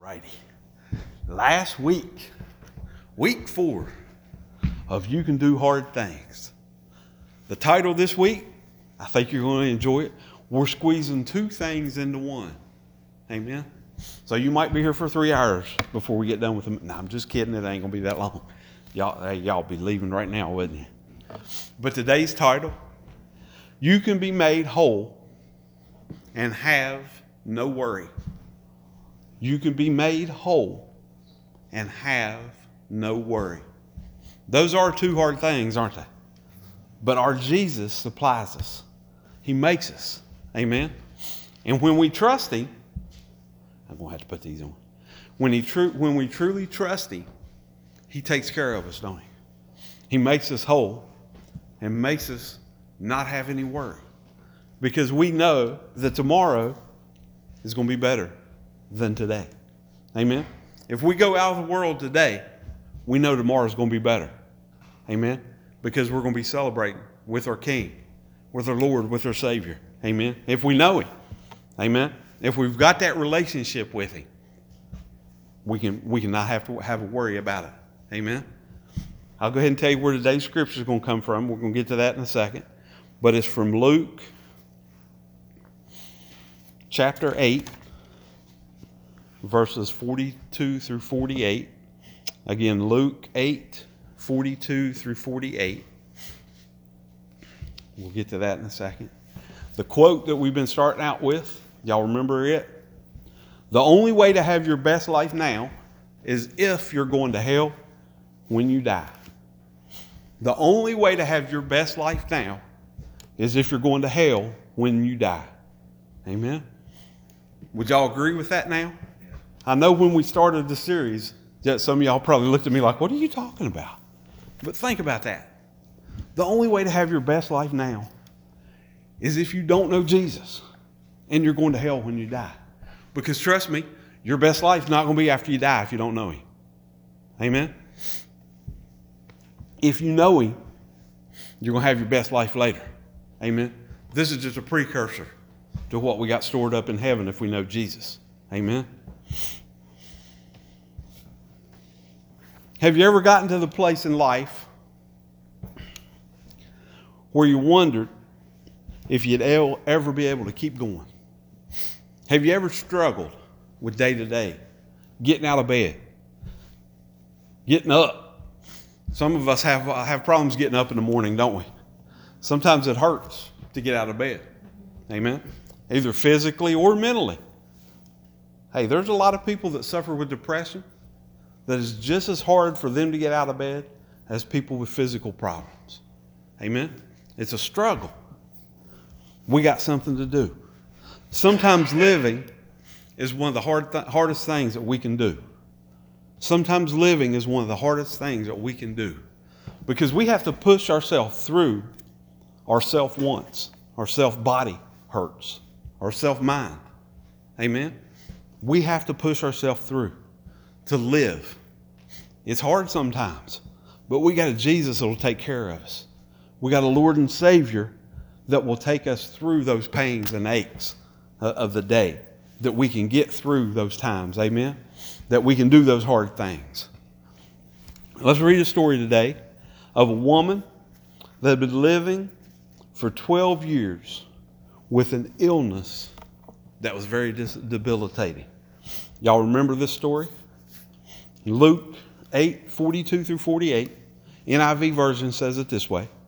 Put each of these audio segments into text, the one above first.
Righty. Last week, week 4 of You Can Do Hard Things. The title this week, I think you're going to enjoy it. We're squeezing 2 things into one. Amen. So you might be here for 3 hours before we get done with them. No, I'm just kidding. It ain't going to be that long. Y'all be leaving right now, wouldn't you? But today's title, You Can Be Made Whole and Have No Worry. You can be made whole and have no worry. Those are 2 hard things, aren't they? But our Jesus supplies us. He makes us. Amen. And when we trust Him, I'm going to have to put these on. When we truly trust Him, He takes care of us, don't He? He makes us whole and makes us not have any worry. Because we know that tomorrow is going to be better than today. Amen. If we go out of the world today, we know tomorrow is going to be better. Amen. Because we're going to be celebrating with our King, with our Lord, with our Savior. Amen. If we know Him. Amen. If we've got that relationship with Him, we can not have to have a worry about it. Amen. I'll go ahead and tell you where today's scripture is going to come from. We're going to get to that in a second. But it's from Luke chapter 8. Verses 42 through 48. Again, Luke 8, 42 through 48. We'll get to that in a second. The quote that we've been starting out with, y'all remember it? The only way to have your best life now is if you're going to hell when you die. The only way to have your best life now is if you're going to hell when you die. Amen? Would y'all agree with that now? I know when we started the series, that some of y'all probably looked at me like, what are you talking about? But think about that. The only way to have your best life now is if you don't know Jesus and you're going to hell when you die. Because trust me, your best life is not going to be after you die if you don't know Him. Amen? If you know Him, you're going to have your best life later. Amen? This is just a precursor to what we got stored up in heaven if we know Jesus. Amen? Have you ever gotten to the place in life where you wondered if you'd ever be able to keep going? Have you ever struggled with day to day, getting out of bed, getting up? Some of us have problems getting up in the morning, don't we? Sometimes it hurts to get out of bed. Amen? Either physically or mentally. Hey, there's a lot of people that suffer with depression that is just as hard for them to get out of bed as people with physical problems. Amen? It's a struggle. We got something to do. Sometimes living is one of the hardest things that we can do. Sometimes living is one of the hardest things that we can do because we have to push ourselves through our self-wants, our self-body hurts, our self-mind. Amen? We have to push ourselves through to live. It's hard sometimes, but we got a Jesus that will take care of us. We got a Lord and Savior that will take us through those pains and aches of the day, that we can get through those times. Amen? That we can do those hard things. Let's read a story today of a woman that had been living for 12 years with an illness that was very debilitating. Y'all remember this story? Luke 8, 42 through 48, NIV version says it this way.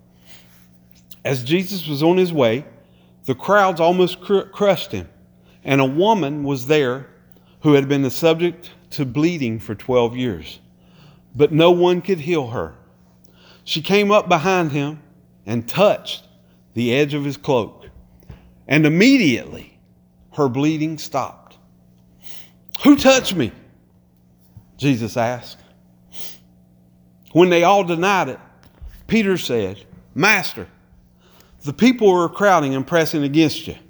As Jesus was on His way, the crowds almost crushed Him, and a woman was there who had been the subject to bleeding for 12 years, but no one could heal her. She came up behind Him and touched the edge of His cloak, and immediately her bleeding stopped. Who touched me? Jesus asked. When they all denied it, Peter said, Master, the people are crowding and pressing against you.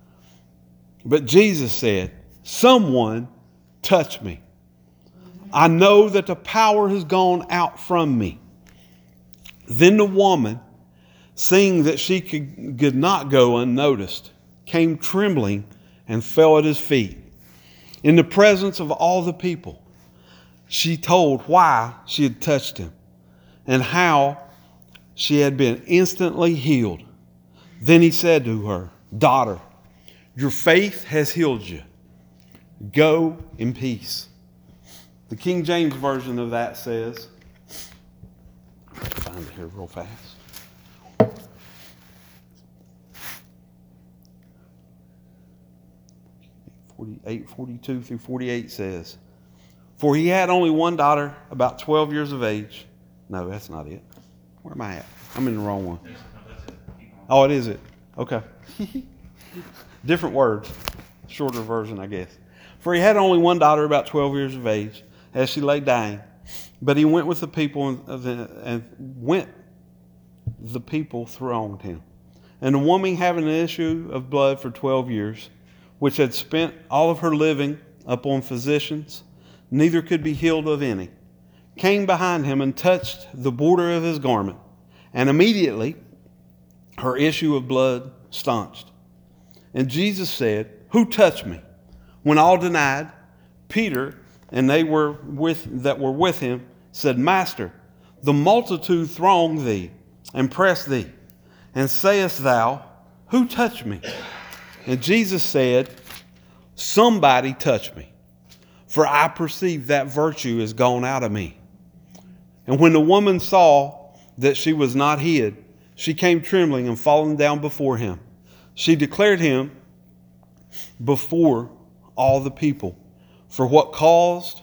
But Jesus said, someone touched me. I know that the power has gone out from me. Then the woman, seeing that she could not go unnoticed, came trembling and fell at His feet. In the presence of all the people, she told why she had touched him and how she had been instantly healed. Then he said to her, "Daughter, your faith has healed you. Go in peace." The King James Version of that says, find it here real fast. 8:42 through 48 says, "For he had only one daughter, about 12 years of age." No, that's not it. Where am I at? I'm in the wrong one. Oh, it is it. Okay. Different words. Shorter version, I guess. "For he had only one daughter, about 12 years of age, as she lay dying. But he went with the people, the people thronged him. And a woman having an issue of blood for 12 years, which had spent all of her living upon physicians, neither could be healed of any, came behind him and touched the border of his garment. And immediately her issue of blood staunched. And Jesus said, 'Who touched me?' When all denied, Peter and that were with him said, 'Master, the multitude throng thee and press thee. And sayest thou, Who touched me?' And Jesus said, 'Somebody touched me, for I perceive that virtue is gone out of me.' And when the woman saw that she was not hid, she came trembling and falling down before him. She declared him before all the people for what cause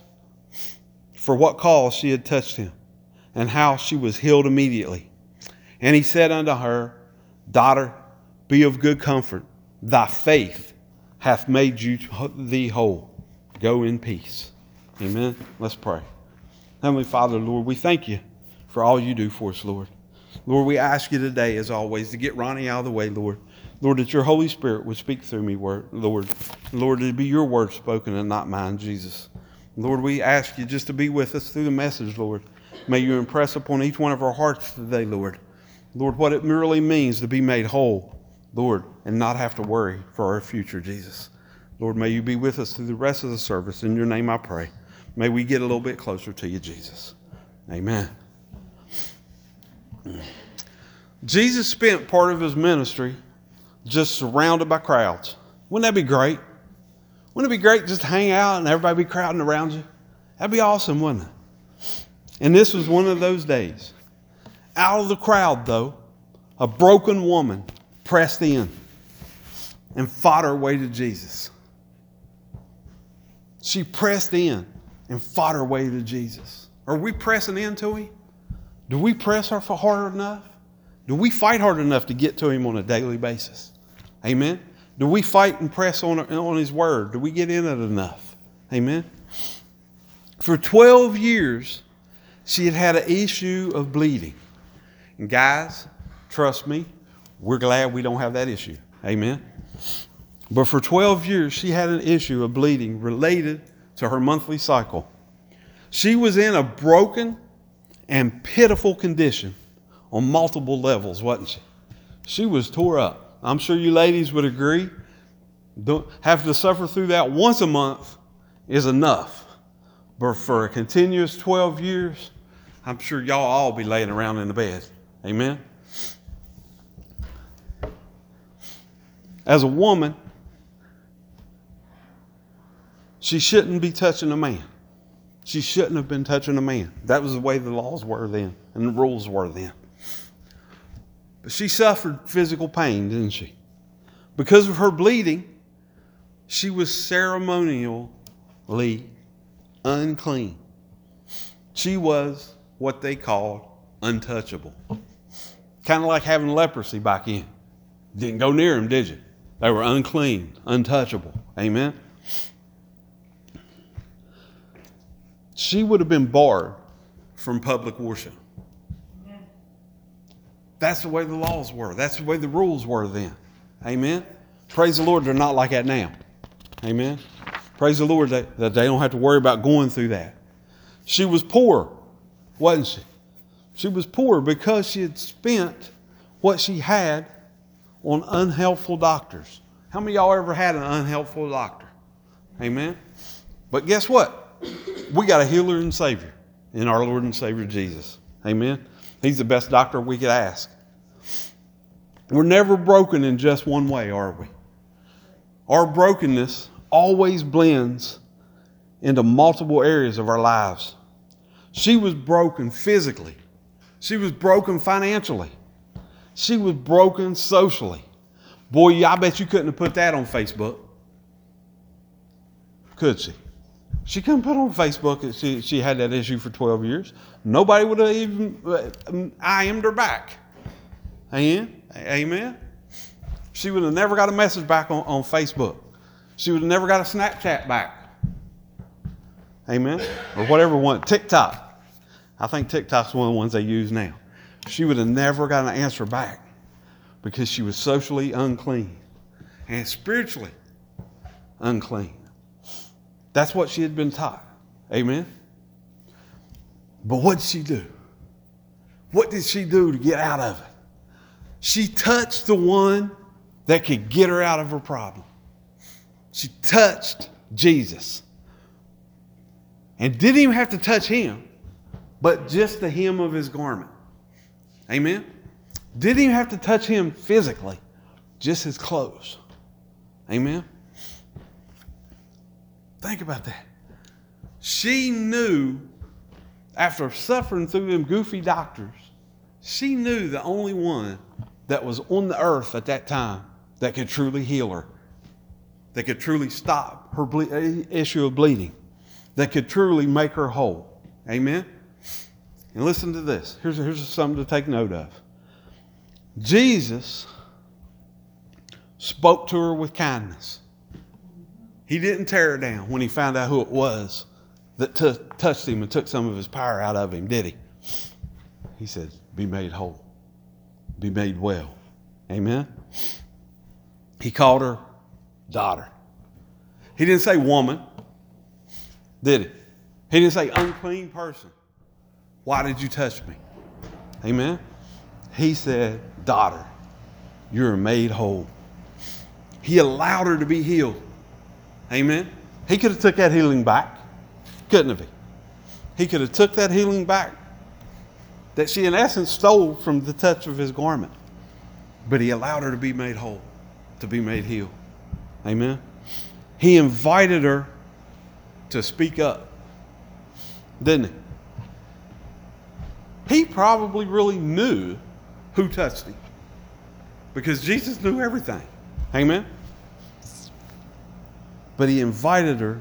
she had touched him, and how she was healed immediately. And he said unto her, 'Daughter, be of good comfort. Thy faith hath made thee whole. Go in peace.'" Amen. Let's pray. Heavenly Father, Lord, we thank you for all you do for us, Lord. Lord, we ask you today, as always, to get Ronnie out of the way, Lord. Lord, that your Holy Spirit would speak through me, Lord. Lord, it'd be your word spoken and not mine, Jesus. Lord, we ask you just to be with us through the message, Lord. May you impress upon each one of our hearts today, Lord. Lord, what it really means to be made whole, Lord, and not have to worry for our future, Jesus. Lord, may you be with us through the rest of the service. In your name I pray. May we get a little bit closer to you, Jesus. Amen. Jesus spent part of his ministry just surrounded by crowds. Wouldn't that be great? Wouldn't it be great just to hang out and everybody be crowding around you? That'd be awesome, wouldn't it? And this was one of those days. Out of the crowd, though, a broken woman pressed in and fought her way to Jesus. She pressed in and fought her way to Jesus. Are we pressing into him? Do we press hard enough? Do we fight hard enough to get to him on a daily basis? Amen? Do we fight and press on his word? Do we get in it enough? Amen? For 12 years, she had had an issue of bleeding. And guys, trust me, we're glad we don't have that issue. Amen? But for 12 years, she had an issue of bleeding related to her monthly cycle. She was in a broken and pitiful condition on multiple levels, wasn't she? She was tore up. I'm sure you ladies would agree. Don't have to suffer through that once a month is enough. But for a continuous 12 years, I'm sure y'all all be laying around in the bed. Amen? As a woman, she shouldn't be touching a man. She shouldn't have been touching a man. That was the way the laws were then and the rules were then. But she suffered physical pain, didn't she? Because of her bleeding, she was ceremonially unclean. She was what they called untouchable. Kind of like having leprosy back in. Didn't go near them, did you? They were unclean, untouchable. Amen? She would have been barred from public worship. That's the way the laws were. That's the way the rules were then. Amen? Praise the Lord, they're not like that now. Amen? Praise the Lord that they don't have to worry about going through that. She was poor, wasn't she? She was poor because she had spent what she had on unhelpful doctors. How many of y'all ever had an unhelpful doctor? Amen. But guess what? We got a healer and Savior in our Lord and Savior Jesus. Amen. He's the best doctor we could ask. We're never broken in just one way, are we? Our brokenness always blends into multiple areas of our lives. She was broken physically. She was broken financially. She was broken socially. Boy, I bet you couldn't have put that on Facebook. Could she? She couldn't put on Facebook that she had that issue for 12 years. Nobody would have even IM'd her back. Amen? She would have never got a message back on Facebook. She would have never got a Snapchat back. Amen? Or whatever one. TikTok. I think TikTok's one of the ones they use now. She would have never got an answer back because she was socially unclean and spiritually unclean. That's what she had been taught. Amen? But what did she do? What did she do to get out of it? She touched the one that could get her out of her problem. She touched Jesus. And didn't even have to touch him, but just the hem of his garment. Amen? Didn't even have to touch him physically, just his clothes. Amen? Think about that. She knew, after suffering through them goofy doctors, she knew the only one that was on the earth at that time that could truly heal her, that could truly stop her issue of bleeding, that could truly make her whole. Amen? And listen to this. Here's something to take note of. Jesus spoke to her with kindness. He didn't tear her down when he found out who it was that touched him and took some of his power out of him, did he? He said, be made whole. Be made well. Amen? He called her daughter. He didn't say woman, did he? He didn't say unclean person. Why did you touch me? Amen? He said, daughter, you're made whole. He allowed her to be healed. Amen? He could have took that healing back. Couldn't have he? He could have took that healing back that she in essence stole from the touch of his garment. But he allowed her to be made whole, to be made healed. Amen? He invited her to speak up. Didn't he? He probably really knew who touched him because Jesus knew everything. Amen? But he invited her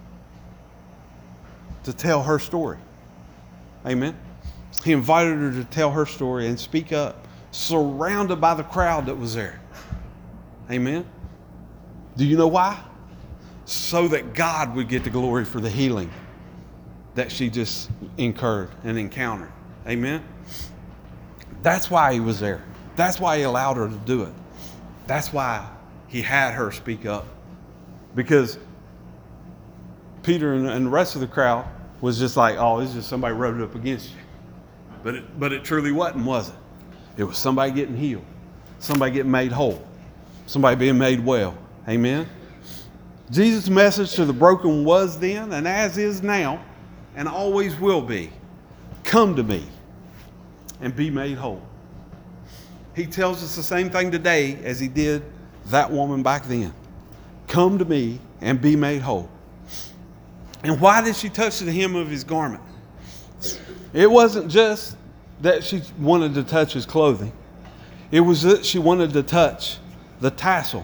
to tell her story. Amen? He invited her to tell her story and speak up, surrounded by the crowd that was there. Amen? Do you know why? So that God would get the glory for the healing that she just incurred and encountered. Amen? That's why he was there. That's why he allowed her to do it. That's why he had her speak up. Because Peter and the rest of the crowd was just like, oh, it's just somebody rubbed it up against you. But it truly wasn't, was it? It was somebody getting healed. Somebody getting made whole. Somebody being made well. Amen? Jesus' message to the broken was then, and as is now, and always will be, come to me and be made whole. He tells us the same thing today as he did that woman back then. Come to me and be made whole. And why did she touch the hem of his garment? It wasn't just that she wanted to touch his clothing. It was that she wanted to touch the tassel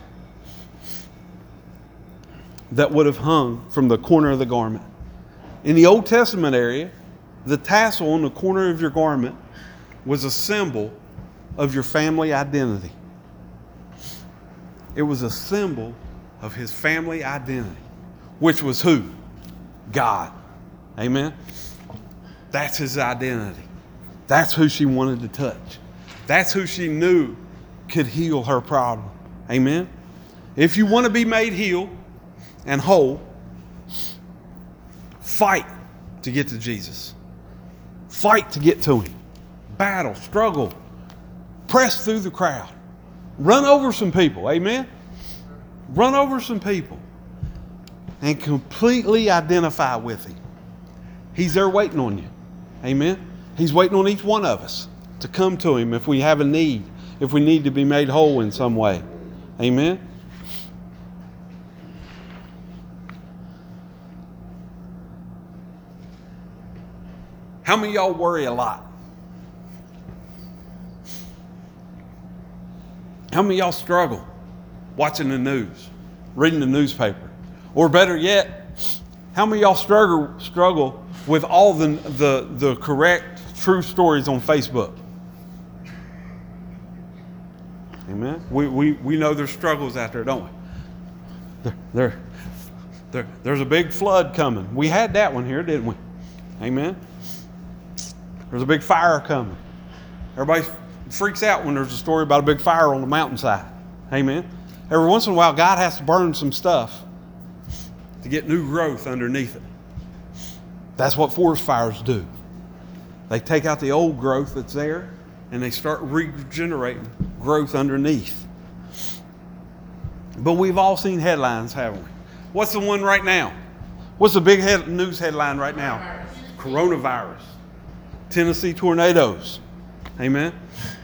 that would have hung from the corner of the garment. In the Old Testament area, the tassel on the corner of your garment was a symbol of your family identity. It was a symbol of his family identity, which was who? God. Amen? That's his identity. That's who she wanted to touch. That's who she knew could heal her problem. Amen? If you want to be made healed and whole, fight to get to Jesus. Fight to get to him. Battle, struggle, press through the crowd. Run over some people. Amen? Run over some people. and completely identify with him. He's there waiting on you. Amen? He's waiting on each one of us to come to him if we have a need, if we need to be made whole in some way. Amen? How many of y'all worry a lot? How many of y'all struggle watching the news, reading the newspaper? Or better yet, how many of y'all struggle with all the correct, true stories on Facebook? Amen? We know there's struggles out there, don't we? There's a big flood coming. We had that one here, didn't we? Amen? There's a big fire coming. Everybody freaks out when there's a story about a big fire on the mountainside. Amen? Every once in a while, God has to burn some stuff to get new growth underneath it. That's what forest fires do. They take out the old growth that's there and they start regenerating growth underneath. But we've all seen headlines, haven't we? What's the one right now? What's the big news headline right now? Coronavirus. Tennessee tornadoes. Amen?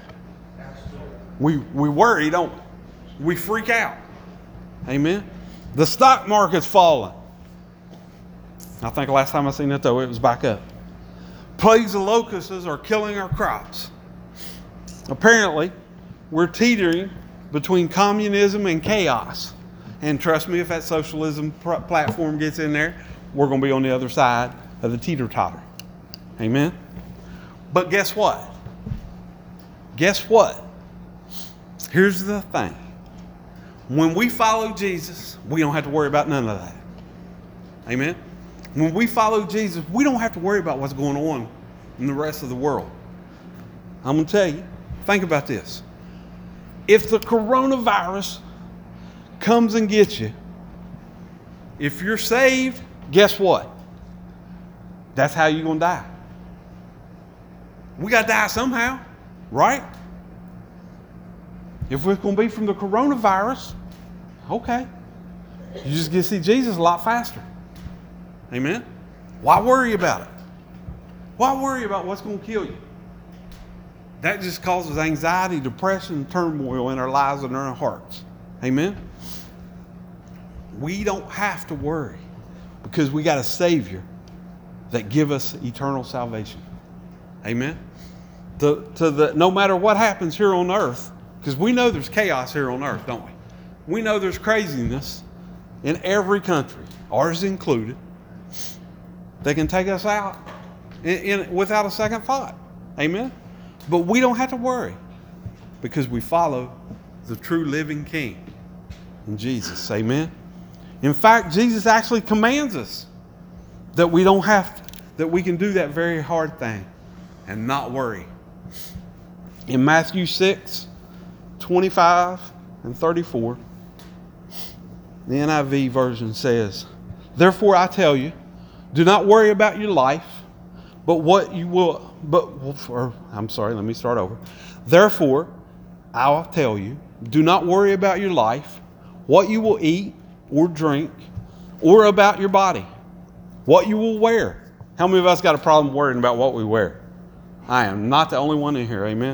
We worry, don't we? We freak out. Amen? The stock market's falling. I think last time I seen it, though, it was back up. Plagues of locusts are killing our crops. Apparently, we're teetering between communism and chaos. And trust me, if that socialism platform gets in there, we're going to be on the other side of the teeter-totter. Amen? But guess what? Guess what? Here's the thing. When we follow Jesus, we don't have to worry about none of that. Amen? When we follow Jesus, we don't have to worry about what's going on in the rest of the world. I'm going to tell you, think about this. If the coronavirus comes and gets you, if you're saved, guess what? That's how you're going to die. We got to die somehow, right? If it's going to be from the coronavirus, okay. You just get to see Jesus a lot faster. Amen? Why worry about it? Why worry about what's going to kill you? That just causes anxiety, depression, and turmoil in our lives and our hearts. Amen? We don't have to worry because we got a Savior that gives us eternal salvation. Amen? No matter what happens here on earth, because we know there's chaos here on earth, don't we? We know there's craziness in every country, ours included. They can take us out without a second thought. Amen? But we don't have to worry because we follow the true living King in Jesus. Amen? In fact, Jesus actually commands us that we don't have to, that we can do that very hard thing and not worry. In Matthew 6, 25 and 34, the NIV version says, "Therefore I tell you, do not worry about your life, but what you will, let me start over. Therefore, I'll tell you, do not worry about your life, what you will eat or drink, or about your body, what you will wear." How many of us got a problem worrying about what we wear? I am not the only one in here, amen?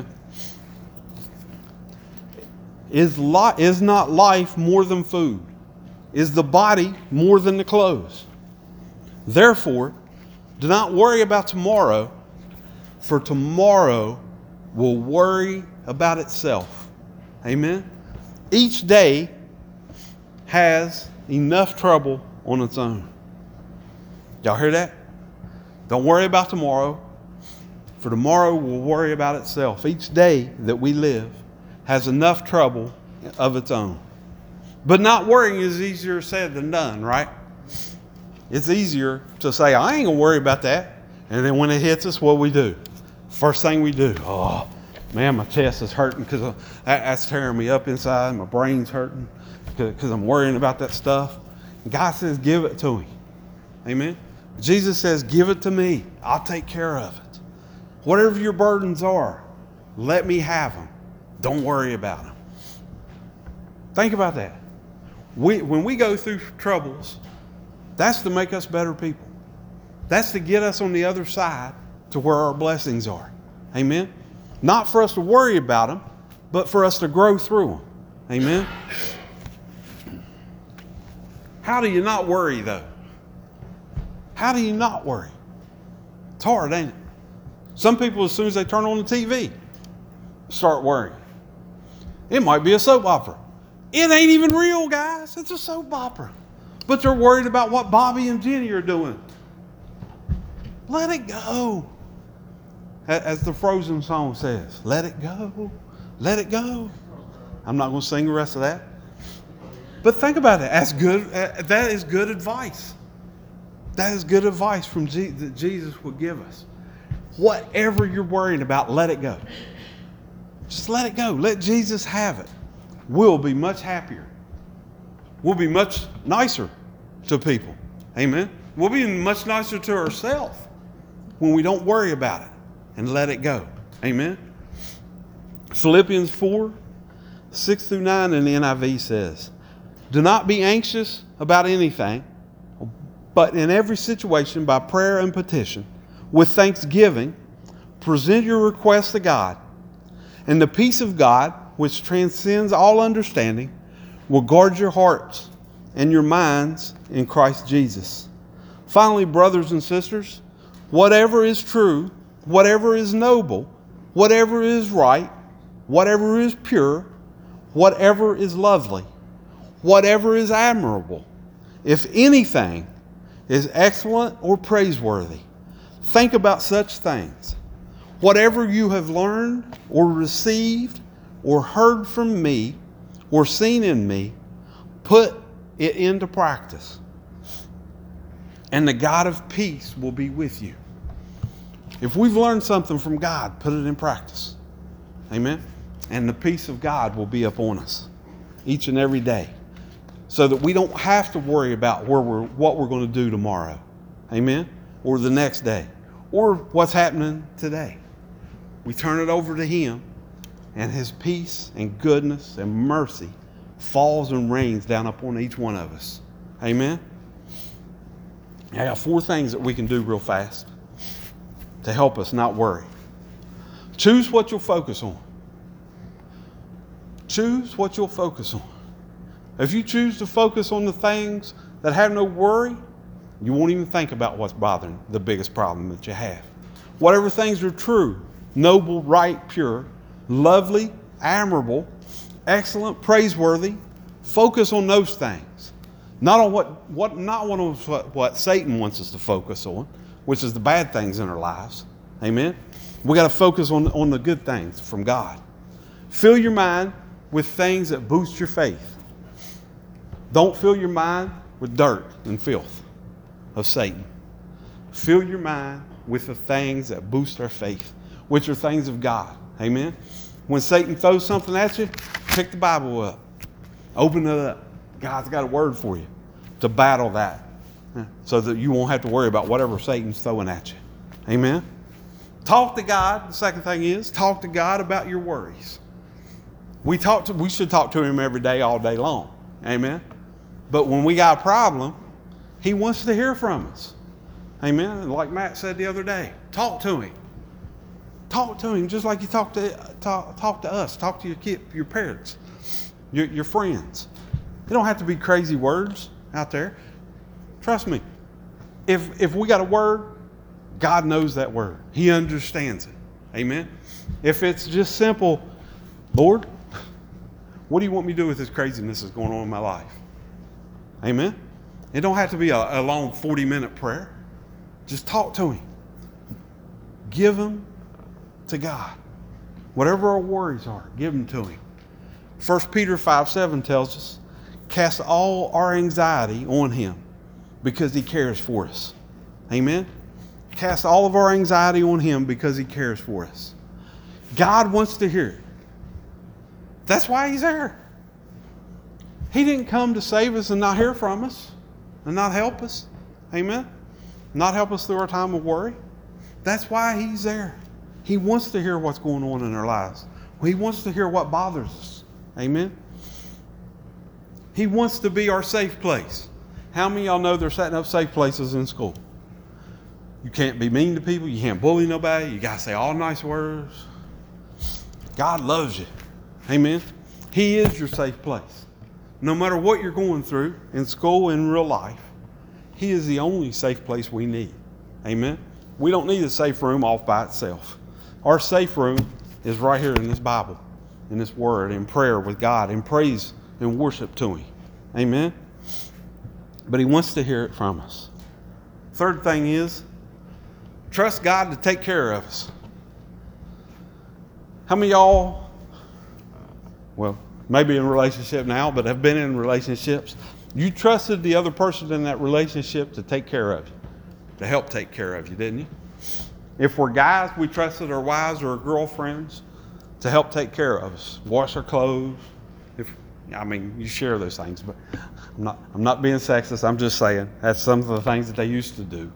Is not life more than food? Is the body more than the clothes? Therefore, do not worry about tomorrow, for tomorrow will worry about itself. Amen? Each day has enough trouble on its own. Y'all hear that? Don't worry about tomorrow, for tomorrow will worry about itself. Each day that we live has enough trouble of its own. But not worrying is easier said than done, right? It's easier to say, I ain't going to worry about that. And then when it hits us, what do? First thing we do, oh, man, my chest is hurting because that's tearing me up inside. My brain's hurting because I'm worrying about that stuff. And God says, give it to him. Amen? Jesus says, give it to me. I'll take care of it. Whatever your burdens are, let me have them. Don't worry about them. Think about that. When we go through troubles, That's to make us better people. That's to get us on the other side to where our blessings are. Amen? Not for us to worry about them, but for us to grow through them. Amen? How do you not worry, though? How do you not worry? It's hard, ain't it? Some people, as soon as they turn on the TV, start worrying. It might be a soap opera. It ain't even real, guys. It's a soap opera. But they're worried about what Bobby and Jenny are doing. Let it go. As the Frozen song says, let it go. Let it go. I'm not going to sing the rest of that. But think about it. That's good. That is good advice. That is good advice from that Jesus would give us. Whatever you're worrying about, let it go. Just let it go. Let Jesus have it. We'll be much happier. We'll be much nicer to people. Amen. We'll be much nicer to ourselves when we don't worry about it and let it go. Amen. Philippians 4, 6 through 9 in the NIV says, do not be anxious about anything, but in every situation by prayer and petition, with thanksgiving, present your requests to God, and the peace of God, which transcends all understanding, will guard your hearts and your minds in Christ Jesus. Finally, brothers and sisters, whatever is true, whatever is noble, whatever is right, whatever is pure, whatever is lovely, whatever is admirable, if anything is excellent or praiseworthy, think about such things. Whatever you have learned or received or heard from me or seen in me, put it into practice. And the God of peace will be with you. If we've learned something from God, put it in practice. Amen? And the peace of God will be upon us each and every day, so that we don't have to worry about what we're going to do tomorrow. Amen? Or the next day. Or what's happening today. We turn it over to Him, and His peace and goodness and mercy falls and rains down upon each one of us. Amen? I got 4 things that we can do real fast to help us not worry. Choose what you'll focus on. Choose what you'll focus on. If you choose to focus on the things that have no worry, you won't even think about what's bothering the biggest problem that you have. Whatever things are true, noble, right, pure, lovely, admirable, excellent, praiseworthy, focus on those things. Not on what Satan wants us to focus on, which is the bad things in our lives. Amen? We got to focus on the good things from God. Fill your mind with things that boost your faith. Don't fill your mind with dirt and filth of Satan. Fill your mind with the things that boost our faith, which are things of God. Amen? When Satan throws something at you, pick the Bible up. Open it up. God's got a word for you to battle that, so that you won't have to worry about whatever Satan's throwing at you. Amen? Talk to God. The second thing is, talk to God about your worries. We should talk to Him every day, all day long. Amen? But when we got a problem, He wants to hear from us. Amen? And like Matt said the other day, talk to Him. Talk to Him just like you talk to us. Talk to your parents, your friends. It don't have to be crazy words out there. Trust me. If we got a word, God knows that word. He understands it. Amen? If it's just simple, Lord, what do you want me to do with this craziness that's going on in my life? Amen? It don't have to be a long 40-minute prayer. Just talk to Him. Give them to God. Whatever our worries are, give them to Him. 1 Peter 5:7 tells us, cast all our anxiety on Him because He cares for us. Amen? Cast all of our anxiety on Him because He cares for us. God wants to hear it. That's why He's there. He didn't come to save us and not hear from us and not help us. Amen? Not help us through our time of worry. That's why He's there. He wants to hear what's going on in our lives. He wants to hear what bothers us. Amen? He wants to be our safe place. How many of y'all know they're setting up safe places in school? You can't be mean to people. You can't bully nobody. You got to say all nice words. God loves you. Amen. He is your safe place. No matter what you're going through in school, in real life, He is the only safe place we need. Amen. We don't need a safe room off by itself. Our safe room is right here in this Bible, in this Word, in prayer with God, in praise and worship to Him. Amen. But He wants to hear it from us. Third thing is, trust God to take care of us. How many of y'all, well, maybe in a relationship now, but have been in relationships, you trusted the other person in that relationship to take care of you, to help take care of you, didn't you? If we're guys, we trusted our wives or our girlfriends to help take care of us, wash our clothes. You share those things, but I'm not being sexist. I'm just saying that's some of the things that they used to do.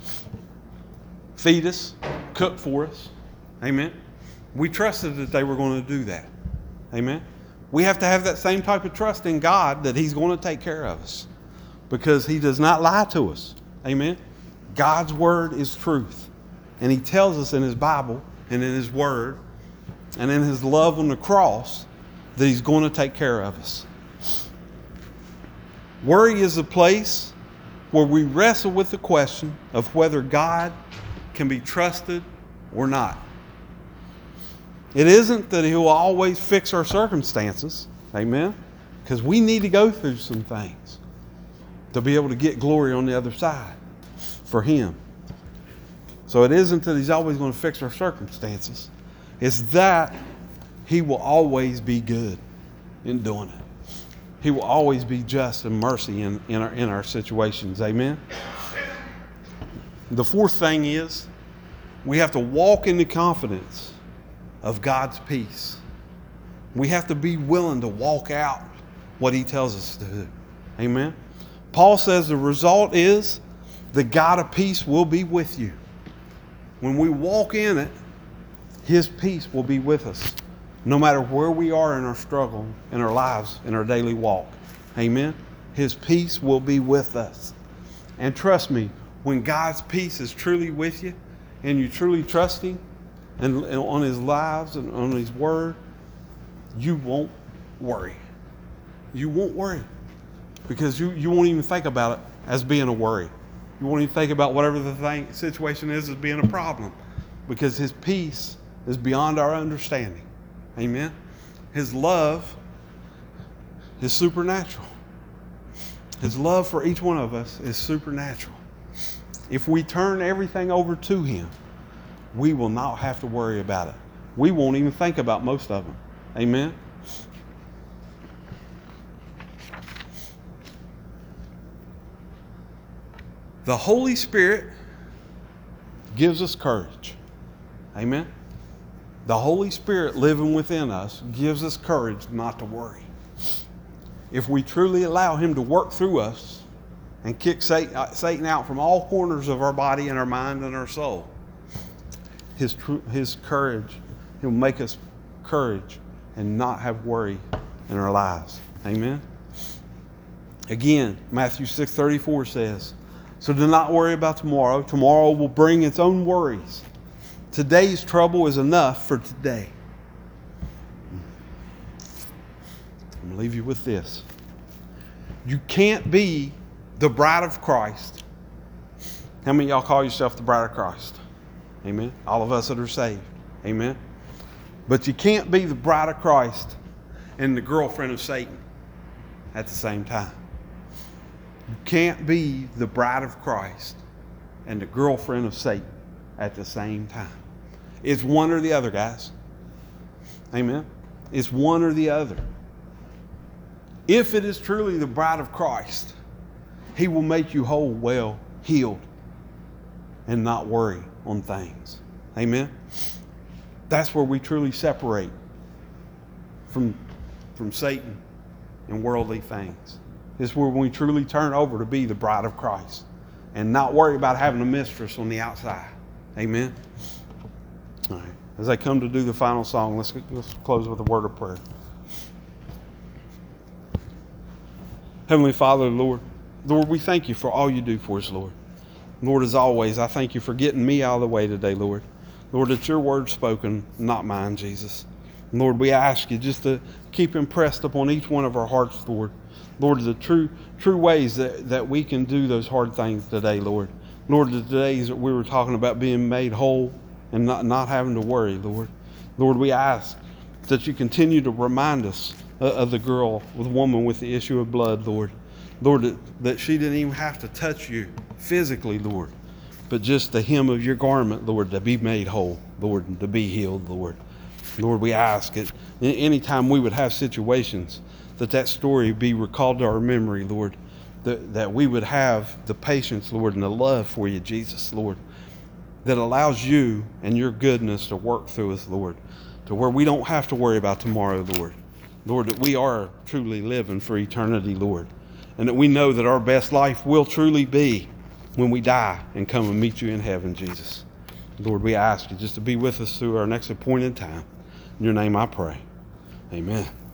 Feed us, cook for us. Amen. We trusted that they were going to do that. Amen. We have to have that same type of trust in God that He's going to take care of us, because He does not lie to us. Amen. God's Word is truth. And He tells us in His Bible and in His Word and in His love on the cross that He's going to take care of us. Worry is a place where we wrestle with the question of whether God can be trusted or not. It isn't that He will always fix our circumstances. Amen. Because we need to go through some things to be able to get glory on the other side for Him. So it isn't that He's always going to fix our circumstances. It's that He will always be good in doing it. He will always be just and mercy in our situations. Amen. The fourth thing is, we have to walk in the confidence of God's peace. We have to be willing to walk out what He tells us to do. Amen. Paul says the result is the God of peace will be with you. When we walk in it, His peace will be with us, no matter where we are in our struggle, in our lives, in our daily walk. Amen. His peace will be with us. And trust me, when God's peace is truly with you and you truly trust Him and on His lives and on His Word, you won't worry. You won't worry, because you won't even think about it as being a worry. You won't even think about whatever the situation is as being a problem, because His peace is beyond our understanding. Amen. His love is supernatural. His love for each one of us is supernatural. If we turn everything over to Him, we will not have to worry about it. We won't even think about most of them. Amen. The Holy Spirit gives us courage. Amen. The Holy Spirit living within us gives us courage not to worry. If we truly allow Him to work through us and kick Satan out from all corners of our body and our mind and our soul, His courage, He'll make us courage and not have worry in our lives. Amen. Again, Matthew 6:34 says, so do not worry about tomorrow. Tomorrow will bring its own worries. Today's trouble is enough for today. I'm going to leave you with this. You can't be the bride of Christ. How many of y'all call yourself the bride of Christ? Amen. All of us that are saved. Amen. But you can't be the bride of Christ and the girlfriend of Satan at the same time. You can't be the bride of Christ and the girlfriend of Satan at the same time. It's one or the other, guys. Amen. It's one or the other. If it is truly the bride of Christ, He will make you whole, well, healed, and not worry on things. Amen. That's where we truly separate from Satan and worldly things. It's where we truly turn over to be the bride of Christ and not worry about having a mistress on the outside. Amen. All right. As I come to do the final song, let's close with a word of prayer. Heavenly Father, Lord, Lord, we thank you for all you do for us, Lord. Lord, as always, I thank you for getting me out of the way today, Lord. Lord, it's your word spoken, not mine, Jesus. Lord, we ask you just to keep impressed upon each one of our hearts, Lord. Lord, the true ways that we can do those hard things today, Lord. Lord, the days that we were talking about being made whole and not having to worry, Lord. Lord, we ask that you continue to remind us of the girl, the woman with the issue of blood, Lord. Lord, that she didn't even have to touch you physically, Lord, but just the hem of your garment, Lord, to be made whole, Lord, and to be healed, Lord. Lord, we ask it anytime we would have situations that story be recalled to our memory, Lord, that we would have the patience, Lord, and the love for you, Jesus, Lord, that allows you and your goodness to work through us, Lord, to where we don't have to worry about tomorrow, Lord. Lord, that we are truly living for eternity, Lord, and that we know that our best life will truly be when we die and come and meet you in heaven, Jesus. Lord, we ask you just to be with us through our next appointed time. In your name I pray. Amen.